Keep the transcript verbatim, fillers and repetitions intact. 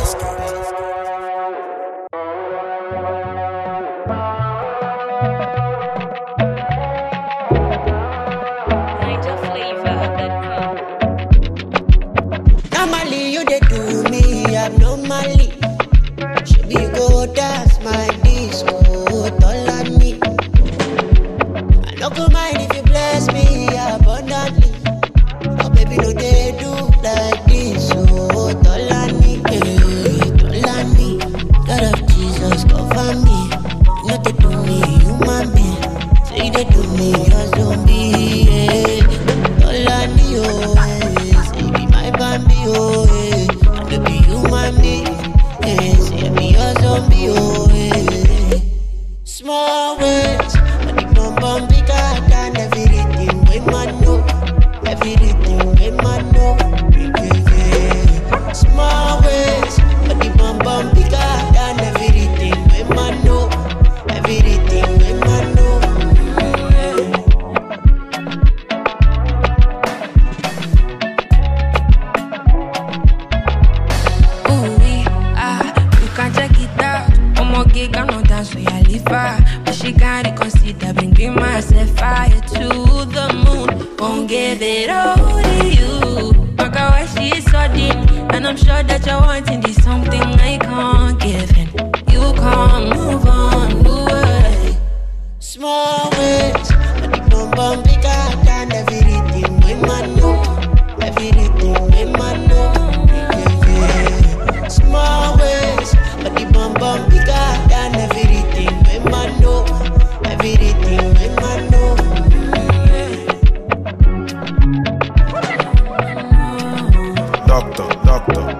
Normally you dey do me abnormally. Should be go dance my disco, all on me. I no go mind if you bless me abundantly. Oh baby, no dey do like this, oh all on me, all on me. God of Jesus cover me. You know they do me human being, so you dey do me a zombie. Yeah. All on me, oh. Bambi, oh, eh. I no be human being, eh. Say me a zombie, oh, eh. Small ways, but the bum bum bigger than everything we man know. Everything we man know. Yeah, yeah. Small ways, but the bum bum bigger than everything we man know. Everything we man know. I'm not dance so I leave her. But she gotta consider bringing myself fire to the moon. Won't give it all to you. Look at why she's so deep. And I'm sure that you're wanting this something I can't give. And you can't move on, do it. Small ways, but the bum bum bigger than everything we man know. Everything we man know. Yeah, yeah. Small ways, but the bum bum bigger than everything we man know. Everything we man know. Doctor, doctor.